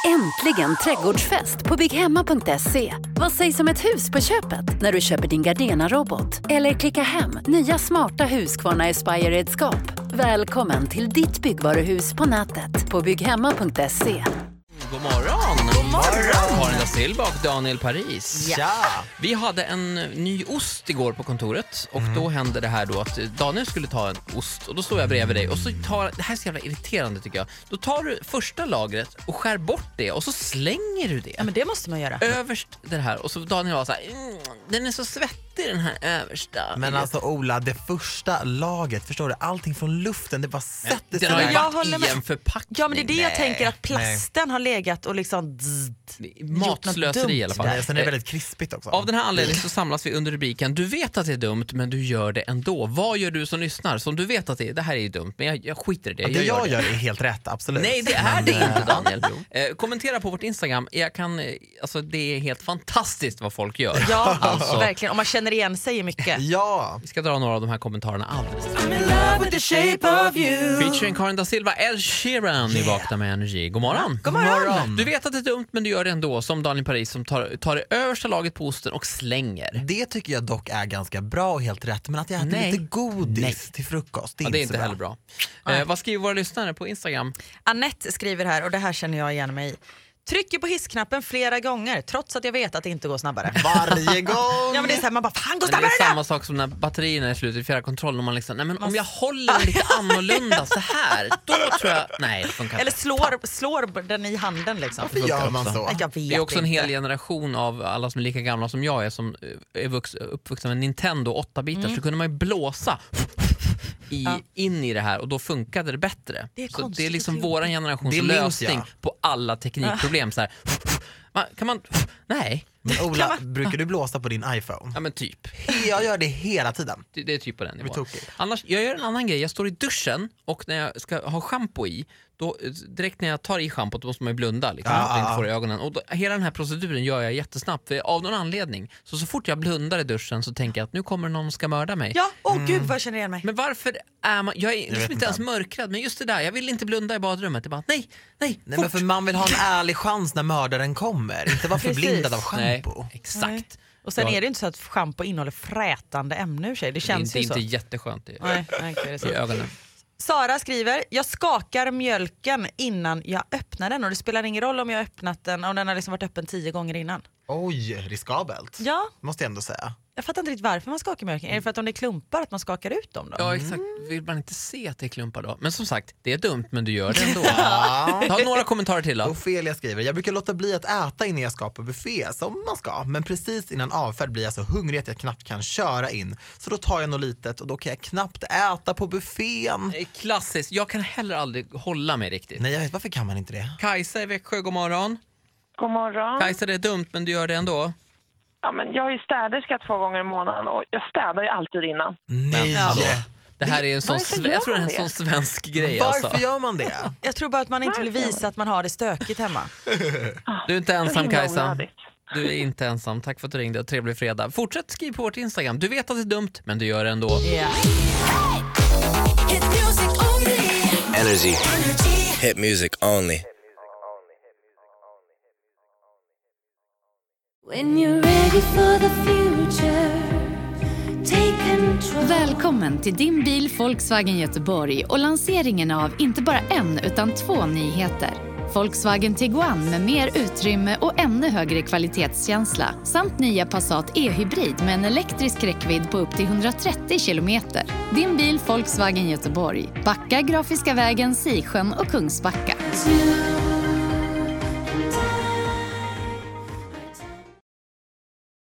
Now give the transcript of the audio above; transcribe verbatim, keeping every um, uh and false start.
Äntligen trädgårdsfest på bygghemma punkt se. Vad sägs om ett hus på köpet när du köper din Gardena-robot? Eller klicka hem nya smarta Husqvarna Aspire-redskap. Välkommen till ditt byggvaruhus på nätet på bygghemma punkt se. God morgon! God morgon! Karin Silva och Daniel Paris. Ja. Vi hade en ny ost igår på kontoret. Och mm. då hände det här då att Daniel skulle ta en ost. Och då står jag bredvid dig. Och så tar, det här är så jävla irriterande tycker jag. Då tar du första lagret och skär bort det. Och så slänger du det. Ja, men det måste man göra. Överst det här. Och så Daniel var så här, mm, den är så svettig den här översta. Men alltså Ola, det första laget, förstår du? Allting från luften, det var sett det den har ju jag varit i en förpackning. Ja, men det är det jag Nej. tänker att plasten Nej. har legat och liksom matslöseri i alla fall. Nej, sen är det väldigt krispigt också. Av den här anledningen så samlas vi under rubriken du vet att det är dumt men du gör det ändå. Vad gör du som lyssnar? Som du vet att det är, det här är dumt men jag, jag skiter i det. Jag det jag gör gör är helt rätt, absolut. Nej, det är det inte, Daniel. eh, kommentera på vårt Instagram. Jag kan, alltså, det är helt fantastiskt vad folk gör. Ja, alltså, verkligen. Och man känner igen sig i mycket. Ja. Vi ska dra några av de här kommentarerna alldeles. I'm in love with the shape of you. Featuring Karin da Silva, Ed Sheeran i Vakna med Energy. God morgon. God morgon. Du vet att det är dumt men du gör det ändå. Som Daniel Paris som tar, tar det översta laget på osten och slänger. Det tycker jag dock är ganska bra och helt rätt. Men att jag äter Nej. lite godis Nej. till frukost, det är, ja, det är inte, inte heller bra. bra. Eh, vad skriver våra lyssnare på Instagram? Annette skriver här, och det här känner jag igen mig i. Trycker på hissknappen flera gånger trots att jag vet att det inte går snabbare. Varje gång! Ja, men det är så här, man bara, fan gå Det snabbare är då! samma sak som när batterierna är slut i fjärrkontrollen och man liksom, nej men om jag håller den lite annorlunda så här, då tror jag, nej det funkar Eller inte. slår, slår den i handen liksom. Varför gör man så? Jag vet Det är också en inte. hel generation av alla som är lika gamla som jag är som är vux, uppvuxna med Nintendo åtta-bitar mm. så kunde man ju blåsa i, ja. in i det här och då funkade det bättre. Det är, så det är liksom det. våran generations det lösning jag. på alla teknikproblem. Så här, man, kan man... Nej. Men Ola, brukar du blåsa på din iPhone? Ja men typ. Jag gör det hela tiden. Det, det är typ på den nivån. Okay. Annars, jag gör en annan grej. Jag står i duschen och när jag ska ha shampoo i, då, direkt när jag tar i schampot då måste man ju blunda liksom, ja, att jag inte ja. får i ögonen. Och då, hela den här proceduren gör jag jättesnabbt för av någon anledning. Så så fort jag blundar i duschen så tänker jag att nu kommer någon som ska mörda mig. Ja, åh mm. gud vad jag känner igen mig. Men varför är man, jag är liksom jag inte, inte ens mörkrädd, men just det där, jag vill inte blunda i badrummet. Det är bara, nej, nej, nej men för man vill ha en ärlig chans när mördaren kommer. Inte vara förblindad av shampoo. Nej, exakt. Nej. Och sen ja. är det inte så att shampoo innehåller frätande ämnen. Det känns det är ju så. Det är inte jätteskönt i, nej, nej, det är så. i ögonen. Sara skriver, jag skakar mjölken innan jag öppnar den och det spelar ingen roll om jag har öppnat den om den har liksom varit öppen tio gånger innan. Oj, riskabelt. Ja. Måste jag ändå säga. Jag fattar inte riktigt varför man skakar mjölken. Är det för att om det är klumpar att man skakar ut dem då? Ja, exakt. Vill man inte se att det är klumpar då? Men som sagt, det är dumt men du gör det ändå. Ja. Ta några kommentarer till då. Ophelia skriver, jag brukar låta bli att äta innan jag ska på buffé som man ska. Men precis innan avfärd blir jag så hungrig att jag knappt kan köra in. Så då tar jag något litet och då kan jag knappt äta på buffén. Klassiskt. Jag kan heller aldrig hålla mig riktigt. Nej, jag vet, varför kan man inte det? Kajsa i Växjö, god morgon. God morgon. Kajsa, det är dumt men du gör det ändå. Ja, men jag är ju städerska två gånger i månaden och jag städar ju alltid innan. Nej. Ja. Det här är en sån, Varför jag tror det är en det? sån svensk grej. Varför alltså. gör man det? Jag tror bara att man inte vill visa att man har det stökigt hemma. Du är inte ensam, Kajsa. Onödigt. Du är inte ensam. Tack för att du ringde och trevlig fredag. Fortsätt skriva på vårt Instagram. Du vet att det är dumt men du gör det ändå. Yeah. Energy. Hit music only. When you're ready for the future, take control. Välkommen till din bil Volkswagen Göteborg och lanseringen av inte bara en utan två nyheter. Volkswagen Tiguan med mer utrymme och ännu högre kvalitetskänsla samt nya Passat e-hybrid med en elektrisk räckvidd på upp till hundratrettio kilometer. Din bil Volkswagen Göteborg. Backa, Grafiska vägen, Sisjön och Kungsbacka.